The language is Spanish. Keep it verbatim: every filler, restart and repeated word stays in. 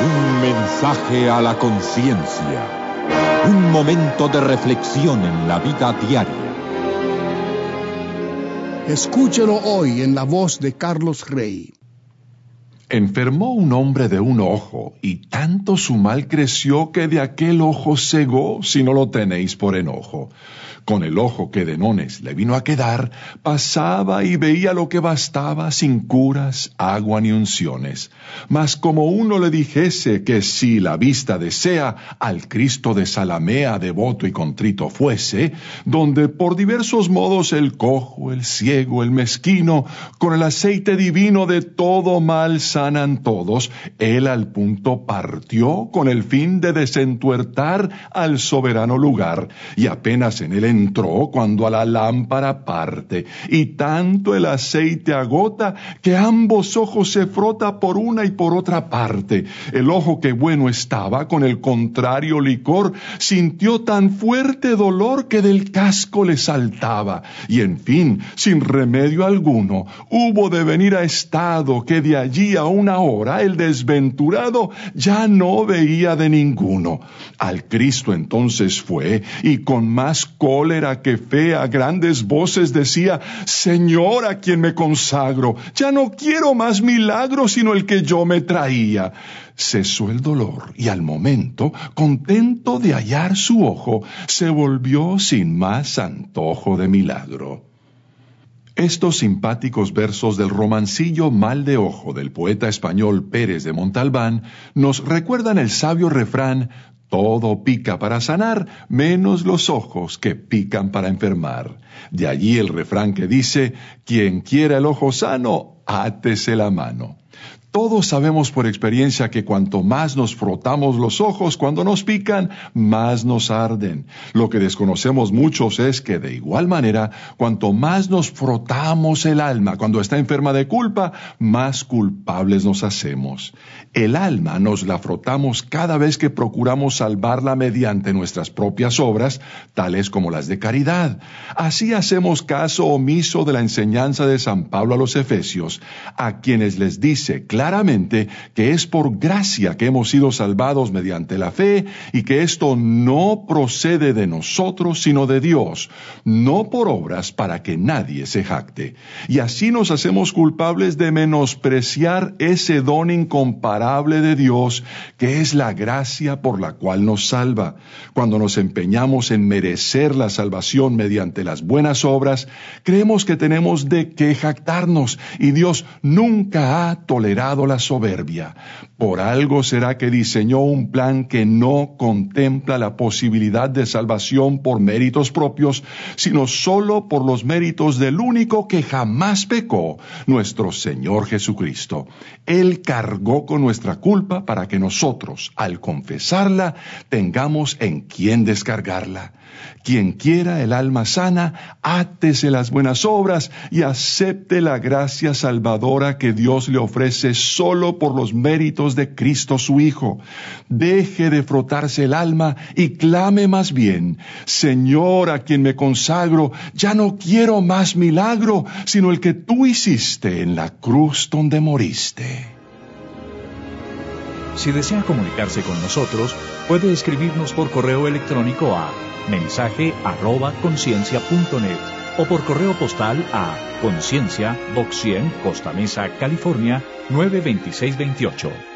Un mensaje a la conciencia. Un momento de reflexión en la vida diaria. Escúchelo hoy en la voz de Carlos Rey. Enfermó un hombre de un ojo, y tanto su mal creció que de aquel ojo cegó, si no lo tenéis por enojo. Con el ojo que de nones le vino a quedar, pasaba y veía lo que bastaba, sin curas, agua ni unciones. Mas como uno le dijese que si la vista desea, al Cristo de Zalamea devoto y contrito fuese, donde por diversos modos el cojo, el ciego, el mezquino, con el aceite divino de todo mal sanan todos, él al punto partió con el fin de desentuertar al soberano lugar, y apenas en él entró cuando a la lámpara parte, y tanto el aceite agota que ambos ojos se frota por una y por otra parte. El ojo que bueno estaba con el contrario licor sintió tan fuerte dolor que del casco le saltaba, y en fin, sin remedio alguno, hubo de venir a estado que de allí a una hora el desventurado ya no veía de ninguno. Al Cristo entonces fue, y con más cólera que fe a grandes voces decía: Señor, a quien me consagro, ya no quiero más milagros sino el que yo me traía. Cesó el dolor, y al momento, contento de hallar su ojo, se volvió sin más antojo de milagro. Estos simpáticos versos del romancillo Mal de Ojo del poeta español Pérez de Montalbán nos recuerdan el sabio refrán: todo pica para sanar, menos los ojos que pican para enfermar. De allí el refrán que dice: quien quiera el ojo sano, átese la mano. Todos sabemos por experiencia que cuanto más nos frotamos los ojos cuando nos pican, más nos arden. Lo que desconocemos muchos es que de igual manera, cuanto más nos frotamos el alma cuando está enferma de culpa, más culpables nos hacemos. El alma nos la frotamos cada vez que procuramos salvarla mediante nuestras propias obras, tales como las de caridad. Así hacemos caso omiso de la enseñanza de San Pablo a los Efesios, a quienes les dice claramente Claramente que es por gracia que hemos sido salvados mediante la fe, y que esto no procede de nosotros sino de Dios, no por obras para que nadie se jacte. Y así nos hacemos culpables de menospreciar ese don incomparable de Dios, que es la gracia por la cual nos salva. Cuando nos empeñamos en merecer la salvación mediante las buenas obras, creemos que tenemos de qué jactarnos, y Dios nunca ha tolerado la soberbia. Por algo será que diseñó un plan que no contempla la posibilidad de salvación por méritos propios, sino solo por los méritos del único que jamás pecó, nuestro Señor Jesucristo. Él cargó con nuestra culpa para que nosotros, al confesarla, tengamos en quién descargarla. Quien quiera el alma sana, átese las buenas obras y acepte la gracia salvadora que Dios le ofrece solo por los méritos de Cristo su Hijo. Deje de frotarse el alma y clame más bien: Señor, a quien me consagro, ya no quiero más milagro, sino el que tú hiciste en la cruz donde moriste. Si desea comunicarse con nosotros, puede escribirnos por correo electrónico a mensaje arroba conciencia punto net o por correo postal a Conciencia, Box cien, Costa Mesa, California nueve dos seis dos ocho.